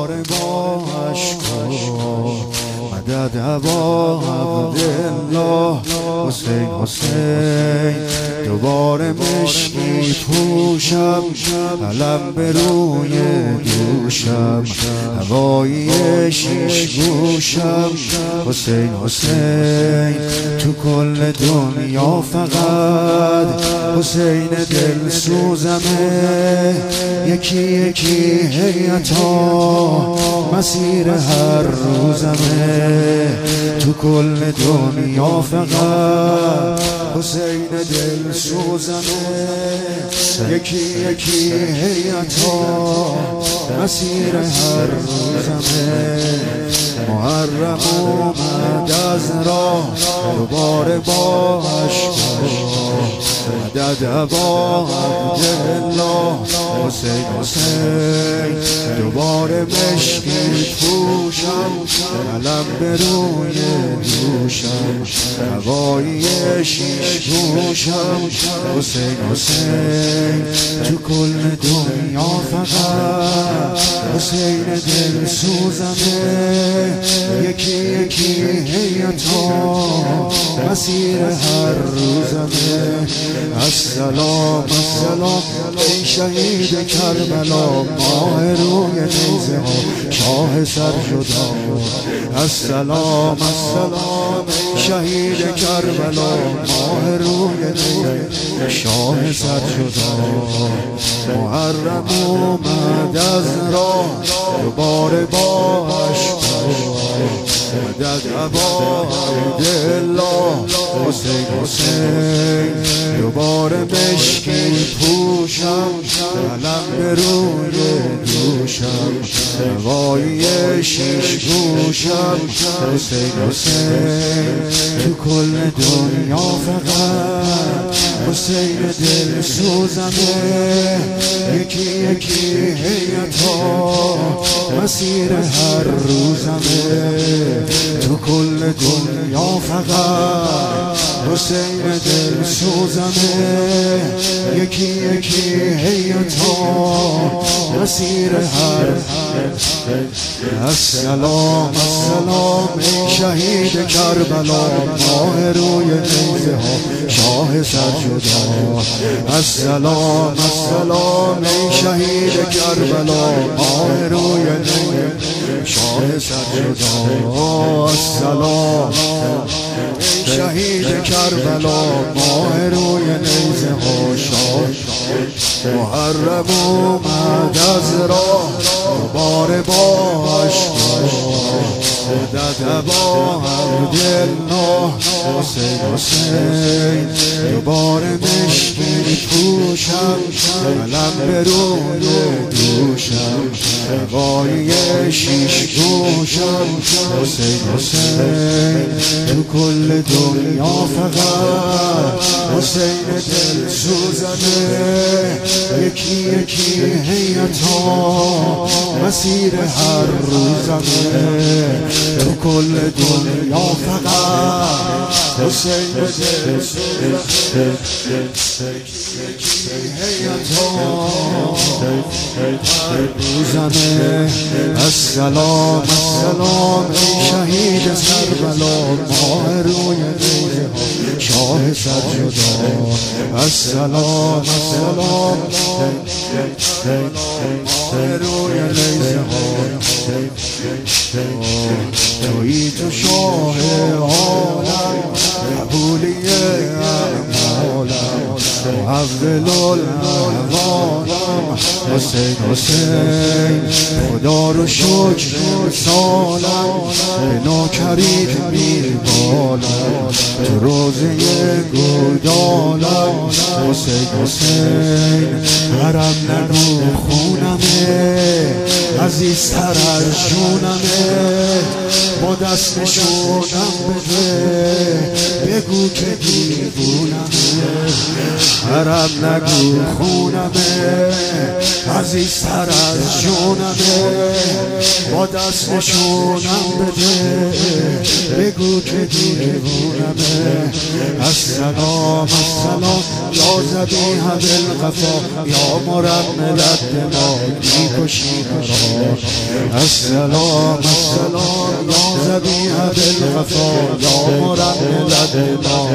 دوباره با عشقا مدد ابا عبدالله حسین حسین دوباره مشکی پوشم علم به روی دوشم هوایی شیش گوشم حسین حسین تو کل دنیا فقط حسین دل سوزمه یکی یکی هیئتا مسیر هر روزمه تو کل دنیا فقط حسین دل سوزمه یکی یکی هیئتا مسیر هر روزمه محرم اومد از راه دوباره با عشقا مدد ابا عبدالله حسین حسین دوباره مشکی پوشم علم به روی دوشم هوایی شیش گوشم حسین حسین تو کل دنیا فقط حسین دل سوزمه یکی یکی هیئتا مسیر هر روزمه السلام السلام ای شهید کربلا ماه روی نیزه ها شاه سرجدا السلام السلام ای شهید کربلا ماه روی نیزه شاه سرجدا محرم اومد از راه دوباره با عشقا مدد ابا عبدالله حسین حسین دوباره مشکی پوشم علم به روی دوشم هوایی شیش گوشم حسین حسین تو کل دنیا فقط حسین دل سوزمه یکی یکی هیئتا مسیر هر روزمه تو کل دنیا فقط حسین دل سوزمه یکی یکی هیئتا مسیر هر السلام السلام ای شهید کربلا ماه روی نیزه ها شاه سرجدا السلام السلام ای شهید کربلا ماه روی نیزه شاه سرجدا السلام ای شهید کربلا ماه روی نیزه ها شاه محرم اومد از راه دوباره با عشقا مدد ابا عبدالله حسین حسین دوباره مشکی پوشم علم به روی دوشم هوایی شیش گوشم حسین حسین تو کل دنیا فقط حسین دل سوزمه یکی یکی هیئتا مسیر هر روزمه تو کل دنیا فقط حسین دل سوزمه هیئتا هر روزمه السلام السلام ای شهید کربلا ماه روی نیزه ها شاه سرجدا السلام السلام ماه روی نیزه ها تویی تو شاه عالم قبولی اعمالم محول العوالم حسین حسین خدا رو شکر سالم به ناکرید میبالم تو روزه گودالم حسین حسین حرم نگو خونمه عزیزتر از جونمه با دست نشونم بده بگو که دیوونمه حرم نگو خونمه عزیزتر عزیزتر از جونمه، با دست نشونم بده، بگو که دیوونمه. السلام السلام یا ذبیح بالقفا یا مرمل الدماء میکشی مرا. السلام السلام یا ذبیح بالقفا یا مرمل الدماء.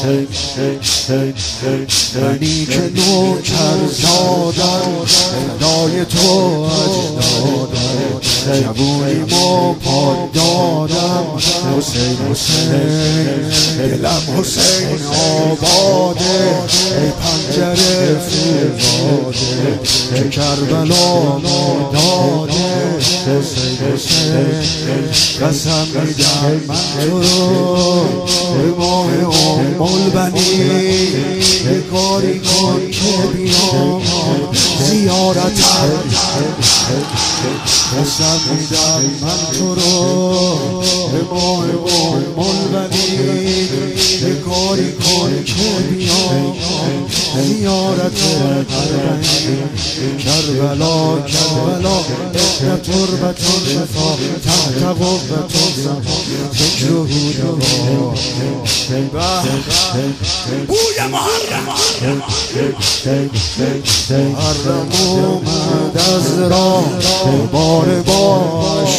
منی که نوکر زادم فدای تو اجدادم، جوونیمو پاک دادم. حسین حسین دلم حسین آباده، ای پنجره فروزاده که کربلا ما داده. حسین حسین قسم میدم من تو رو به ماه ام البنین، یه کاری کن که بیام زیارتم. قسم میدم من تو رو به ماه ام البنین، یه کاری کن که بیام زیارت البنین. کربلا کربلا احنا تربت شفا تحت قوت الزمان ذکر هودوا. بوی محرم محرم اومد از راه بار باش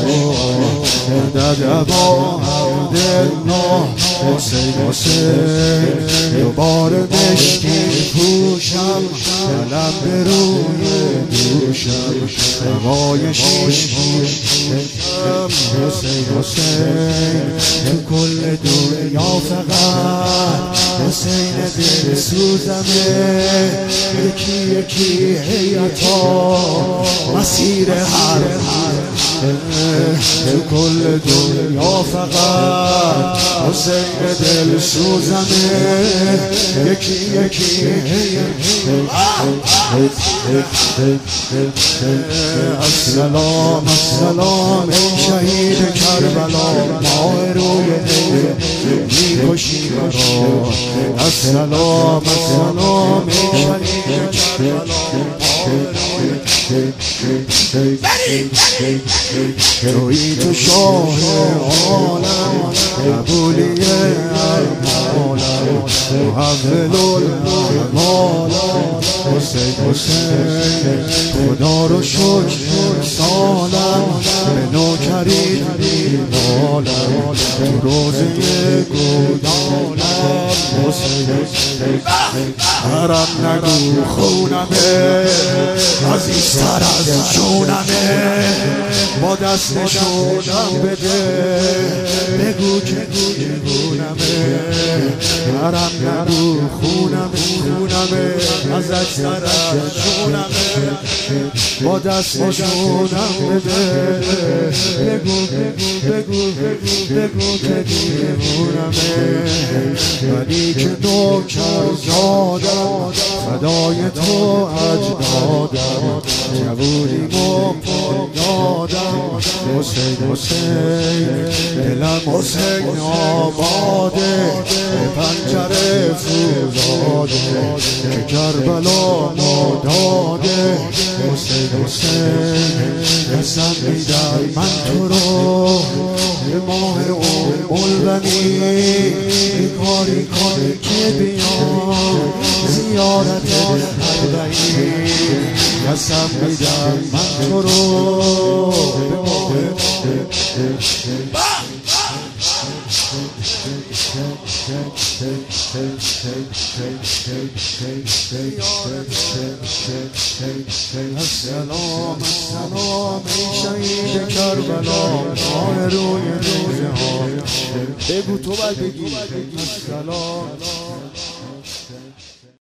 مدد با عبدالله. حسین حسین دوباره مشکی پوشم، دلم به روی دوشم، هوای شیش پوشم. حسین حسین تو کل دنیا فقط حسین دل سوزمه، یکی یکی هیئتا مسیر هر تو کل دنیا فقط حسین دل سوزمه، یکی یکی السلام السلام ای شهید کربلا، ماه روی میکشی مرا. السلام السلام ای شهید کربلا، تویی تو شاه عالم، قبولی ارمالم، محول المالم. حسین حسین خدا رو شکر سالم، به نوکری مالم تو روزه گودالم. حسین حرم نگو خونمه، عزیزتر از جونمه، با دست نشونم بده، بگو که دیوونمه. حرم نگو خونمه، عزیزتر از جونمه، با دست نشونم بده، بگو که دیوونمه. منی که نوکر زادم فدای تو اجدادم، جوونیمو پاک دادم. حسین حسین دلم حسین آباده، به پنجره فروزاده که کربلا ما داده. حسین حسین قسم میدم من تو رو به ماه ام البنین، یه کاری کن که بیام زیارت البنین. قسم میدم من تو رو به ماه السلام السلام ای شهید کربلا، ماه روی روزه ها. بگو تو باید بگی السلام